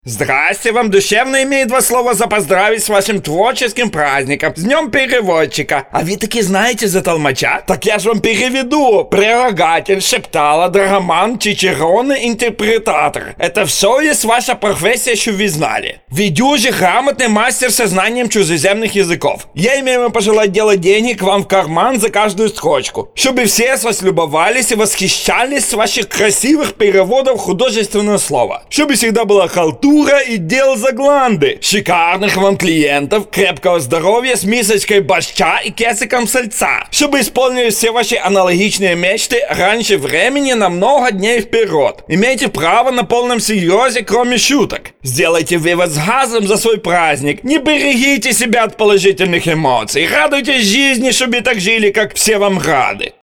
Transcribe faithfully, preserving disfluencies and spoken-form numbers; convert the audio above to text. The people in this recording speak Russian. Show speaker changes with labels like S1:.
S1: Здрасте, вам душевно имеет два слова за поздравить с вашим творческим праздником, с Днем Переводчика. А вы таки знаете за толмача? Так я ж вам переведу. Прилагатель, шептала, драгоман, чичерон, интерпретатор. Это все есть ваша профессия, что вы знали. Вы дюжи грамотный мастер со знанием чужеземных языков. Я имею вам пожелать делать деньги к вам в карман за каждую строчку, чтобы все с вас любовались и восхищались с ваших красивых переводов художественного слова. Чтобы всегда была халтура и дел за гланды. Шикарных вам клиентов, крепкого здоровья с мисочкой борща и кесиком сальца. Чтобы исполнились все ваши аналогичные мечты раньше времени на много дней вперед. Имейте право на полном серьезе, кроме шуток. Сделайте вывод с газом за свой праздник. Не берегите себя от положительных эмоций. Радуйтесь жизни, чтобы так жили, как все вам рады.